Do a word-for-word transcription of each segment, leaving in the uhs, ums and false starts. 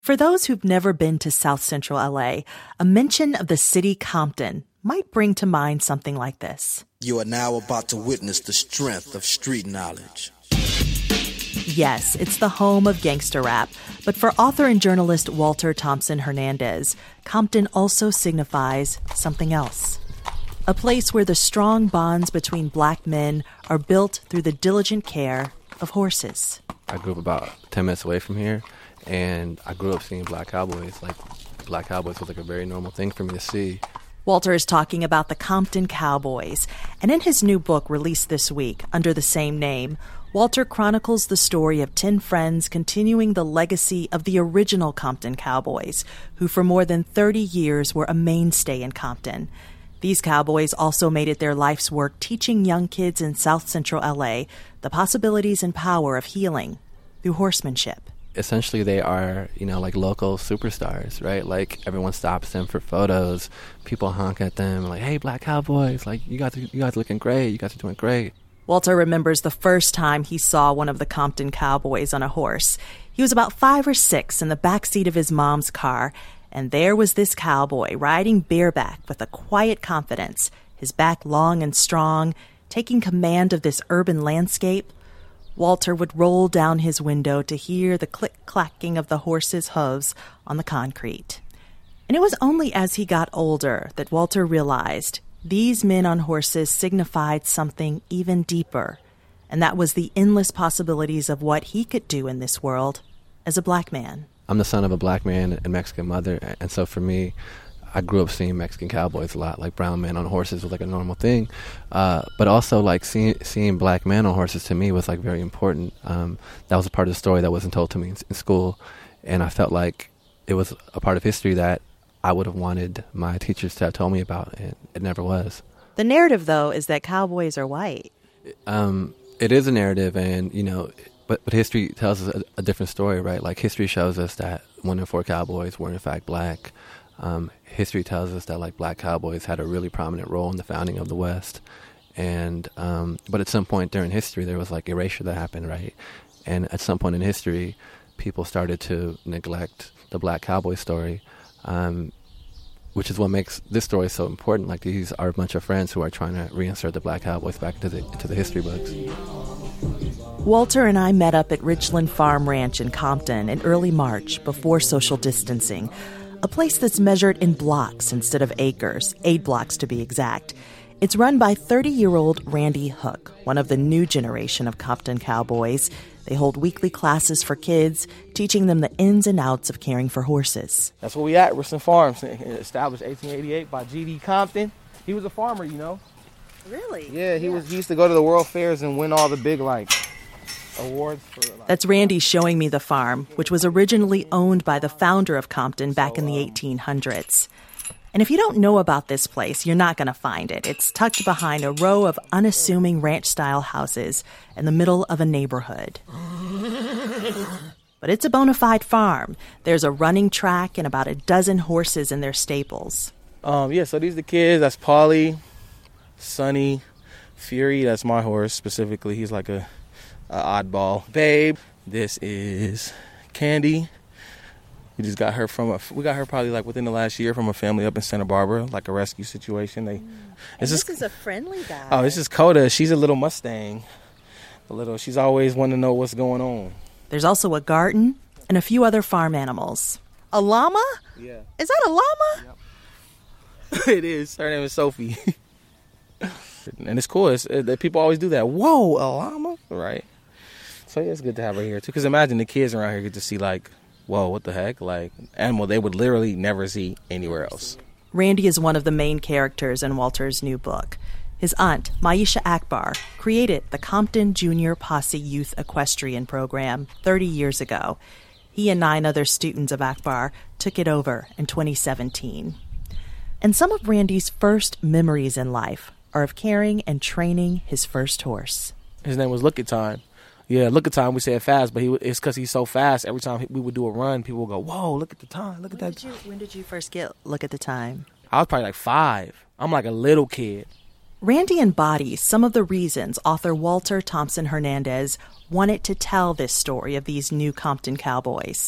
For those who've never been to South Central L A, a mention of the city Compton might bring to mind something like this. You are now about to witness the strength of street knowledge. Yes, it's the home of gangster rap, but for author and journalist Walter Thompson Hernandez, Compton also signifies something else. A place where the strong bonds between black men are built through the diligent care of horses. I grew up about ten minutes away from here, and I grew up seeing black cowboys. Like, black cowboys was like a very normal thing for me to see. Walter is talking about the Compton Cowboys, and in his new book released this week under the same name, Walter chronicles the story of ten friends continuing the legacy of the original Compton Cowboys, who for more than thirty years were a mainstay in Compton. These cowboys also made it their life's work teaching young kids in South Central L A the possibilities and power of healing through horsemanship. Essentially, they are, you know, like local superstars, right? Like, everyone stops them for photos. People honk at them, like, hey, black cowboys, like, you guys, you guys are looking great. You guys are doing great. Walter remembers the first time he saw one of the Compton Cowboys on a horse. He was about five or six in the backseat of his mom's car, and there was this cowboy riding bareback with a quiet confidence, his back long and strong, taking command of this urban landscape. Walter would roll down his window to hear the click-clacking of the horse's hooves on the concrete. And it was only as he got older that Walter realized these men on horses signified something even deeper, and that was the endless possibilities of what he could do in this world as a black man. I'm the son of a black man and Mexican mother, and so for me, I grew up seeing Mexican cowboys a lot. Like, brown men on horses was like a normal thing. Uh, but also, like, seeing seeing black men on horses to me was, like, very important. Um, that was a part of the story that wasn't told to me in, in school. And I felt like it was a part of history that I would have wanted my teachers to have told me about, and it never was. The narrative, though, is that cowboys are white. Um, it is a narrative, and, you know, but, but history tells us a, a different story, right? Like, history shows us that one in four cowboys were, in fact, black. Um, history tells us that, like, black cowboys had a really prominent role in the founding of the West. And, um, but at some point during history, there was, like, erasure that happened, right? And at some point in history, people started to neglect the black cowboy story, um, which is what makes this story so important. Like, these are a bunch of friends who are trying to reinsert the black cowboys back into the, into the history books. Walter and I met up at Richland Farm Ranch in Compton in early March before social distancing, a place that's measured in blocks instead of acres, eight blocks to be exact. It's run by thirty-year-old Randy Hook, one of the new generation of Compton Cowboys. They hold weekly classes for kids, teaching them the ins and outs of caring for horses. That's where we at, Richland Farms, established eighteen eighty-eight by G D Compton. He was a farmer, you know. Really? Yeah, he yeah. was. He used to go to the World Fairs and win all the big, like, awards for, like, That's Randy showing me the farm, which was originally owned by the founder of Compton back in the eighteen hundreds. And if you don't know about this place, you're not going to find it. It's tucked behind a row of unassuming ranch-style houses in the middle of a neighborhood. But it's a bona fide farm. There's a running track and about a dozen horses in their stables. Um, yeah, so these are the kids. That's Paulie, Sonny, Fury. That's my horse specifically. He's like a, a oddball. Babe, this is Candy. We just got her from a, we got her probably like within the last year from a family up in Santa Barbara, like a rescue situation. They, mm. this just, is a friendly guy. Oh, this is Coda. She's a little Mustang. A little. She's always wanting to know what's going on. There's also a garden and a few other farm animals. A llama? Yeah. Is that a llama? Yep. It is. Her name is Sophie. And it's cool. It's, it, people always do that. Whoa, a llama? Right. So yeah, it's good to have her here too. Because imagine the kids around here get to see, like, whoa, what the heck? Like, animal they would literally never see anywhere else. Randy is one of the main characters in Walter's new book. His aunt, Maisha Akbar, created the Compton Junior Posse Youth Equestrian Program thirty years ago. He and nine other students of Akbar took it over in twenty seventeen. And some of Randy's first memories in life are of caring and training his first horse. His name was Look at Time. Yeah, look at time. We say it fast, but he it's because he's so fast. Every time we would do a run, people would go, "Whoa, look at the time! Look at when that!" Did you, when did you first get Look at the Time? I was probably like five. I'm like a little kid. Randy embodies some of the reasons author Walter Thompson Hernandez wanted to tell this story of these new Compton Cowboys.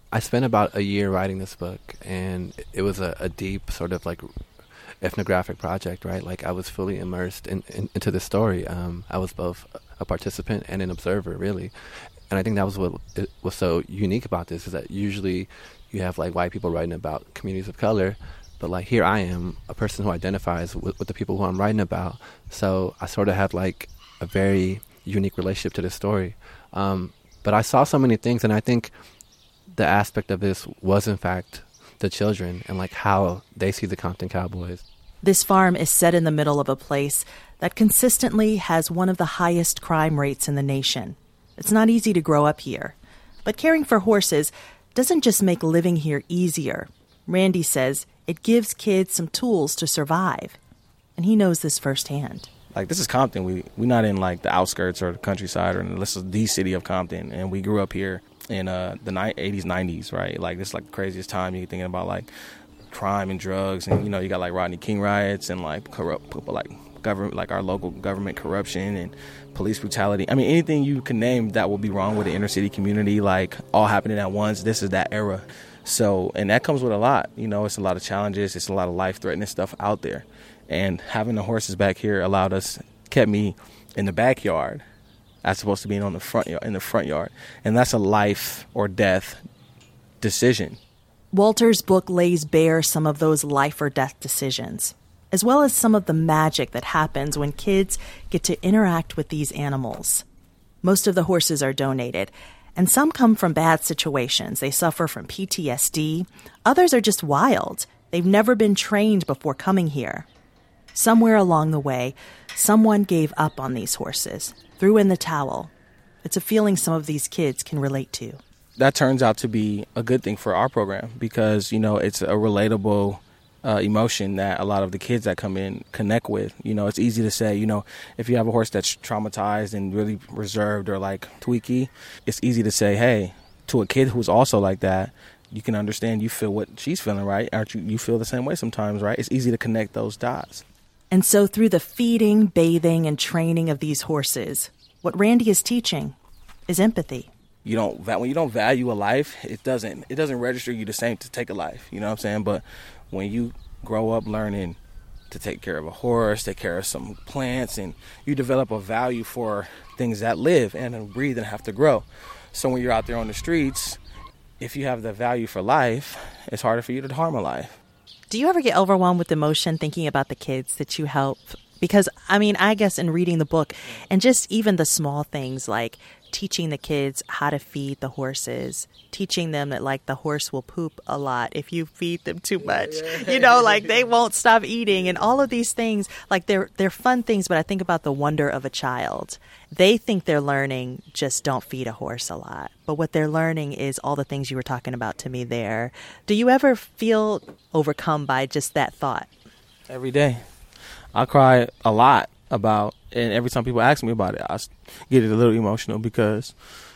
I spent about a year writing this book, and it was a, a deep sort of like ethnographic project, right? Like I was fully immersed in, in, into this story. Um, I was both a participant and an observer, really. And I think that was what it was so unique about this, is that usually you have like white people writing about communities of color, but like here I am, a person who identifies with, with the people who I'm writing about. So I sort of had like a very unique relationship to this story. Um, but I saw so many things, and I think the aspect of this was, in fact, the children and like how they see the Compton Cowboys. This farm is set in the middle of a place that consistently has one of the highest crime rates in the nation. It's not easy to grow up here. But caring for horses doesn't just make living here easier. Randy says it gives kids some tools to survive. And he knows this firsthand. Like, this is Compton. We, we're not in, like, the outskirts or the countryside, or this is the city of Compton. And we grew up here in uh, the eighties, nineties, right? Like, this is, like, the craziest time you're thinking about, like, crime and drugs. And, you know, you got, like, Rodney King riots and, like, corrupt people, like, government, like our local government corruption and police brutality. I mean, anything you can name that will be wrong with the inner city community, like, all happening at once. This is that era. So, and that comes with a lot. You know, it's a lot of challenges. It's a lot of life-threatening stuff out there. And having the horses back here allowed us, kept me in the backyard as opposed to being on the front yard, in the front yard. And that's a life or death decision. Walter's book lays bare some of those life or death decisions, as well as some of the magic that happens when kids get to interact with these animals. Most of the horses are donated, and some come from bad situations. They suffer from P T S D. Others are just wild. They've never been trained before coming here. Somewhere along the way, someone gave up on these horses, threw in the towel. It's a feeling some of these kids can relate to. That turns out to be a good thing for our program because, you know, it's a relatable uh, emotion that a lot of the kids that come in connect with. You know, it's easy to say, you know, if you have a horse that's traumatized and really reserved or like tweaky, it's easy to say, hey, to a kid who's also like that, you can understand, you feel what she's feeling, right? Aren't you? You feel the same way sometimes, right? It's easy to connect those dots. And so through the feeding, bathing, and training of these horses, what Randy is teaching is empathy. You don't when you don't value a life, it doesn't it doesn't register you the same to take a life. You know what I'm saying? But when you grow up learning to take care of a horse, take care of some plants, and you develop a value for things that live and breathe and have to grow. So when you're out there on the streets, if you have the value for life, it's harder for you to harm a life. Do you ever get overwhelmed with emotion thinking about the kids that you help? Because, I mean, I guess in reading the book and just even the small things like teaching the kids how to feed the horses, teaching them that, like, the horse will poop a lot if you feed them too much. You know, like, they won't stop eating and all of these things. Like, they're, they're fun things, but I think about the wonder of a child. They think they're learning just don't feed a horse a lot. But what they're learning is all the things you were talking about to me there. Do you ever feel overcome by just that thought? Every day. I cry a lot about, and every time people ask me about it, I get a little emotional because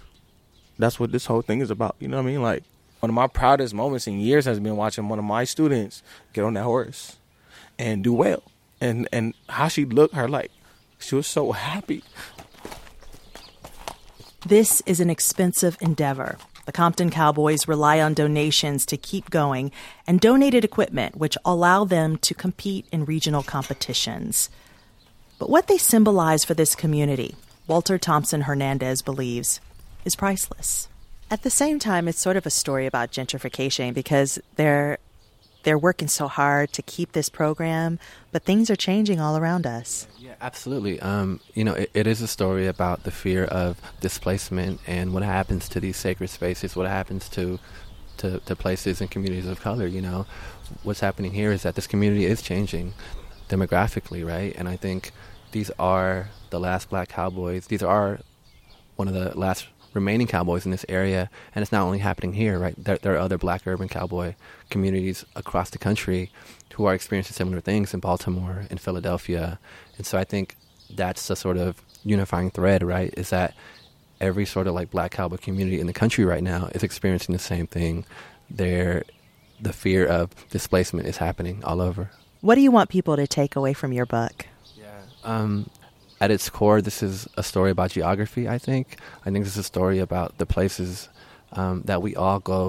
that's what this whole thing is about. You know what I mean? Like, one of my proudest moments in years has been watching one of my students get on that horse and do well. And and how she looked, her like, she was so happy. This is an expensive endeavor. The Compton Cowboys rely on donations to keep going and donated equipment, which allow them to compete in regional competitions. But what they symbolize for this community, Walter Thompson Hernandez believes, is priceless. At the same time, it's sort of a story about gentrification because they're they're working so hard to keep this program, but things are changing all around us. Yeah, absolutely. Um, you know, it, it is a story about the fear of displacement and what happens to these sacred spaces, what happens to, to, to places and communities of color. You know, what's happening here is that this community is changing demographically, right? And I think these are the last black cowboys. These are one of the last remaining cowboys in this area, and it's not only happening here, right? There, there are other black urban cowboy communities across the country who are experiencing similar things in Baltimore, in Philadelphia. And so I think that's the sort of unifying thread, right, is that every sort of like black cowboy community in the country right now is experiencing the same thing. They're, the fear of displacement is happening all over. What do you want people to take away from your book? Yeah. Um, At its core, this is a story about geography, I think. I think this is a story about the places um, that we all go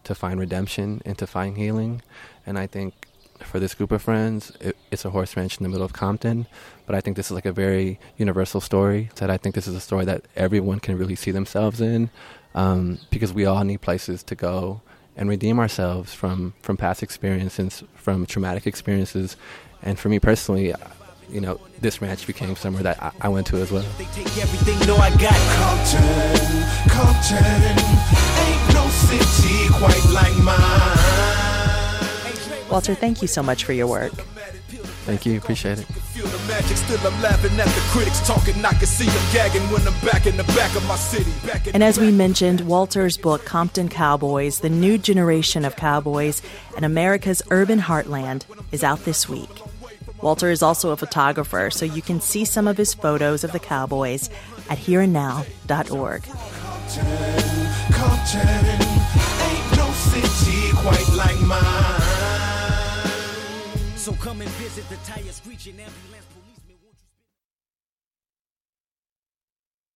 to find redemption and to find healing. And I think for this group of friends, it, it's a horse ranch in the middle of Compton, but I think this is like a very universal story, that I think this is a story that everyone can really see themselves in, um, because we all need places to go and redeem ourselves from, from past experiences, from traumatic experiences. And for me personally, you know, this ranch became somewhere that I, I went to as well. They take everything, no, I got Compton, Compton, ain't no city quite like mine. Walter, thank you so much for your work. Thank you. Appreciate it. Feel the magic, still I'm laughing at the critics talking. I can see them gagging when I'm back in the back of my city. And as we mentioned, Walter's book, Compton Cowboys, The New Generation of Cowboys and America's Urban Heartland, is out this week. Walter is also a photographer, so you can see some of his photos of the Cowboys at here and now dot org. Compton, Compton, ain't no city quite like mine. So come and visit the tire screeching ambulance police.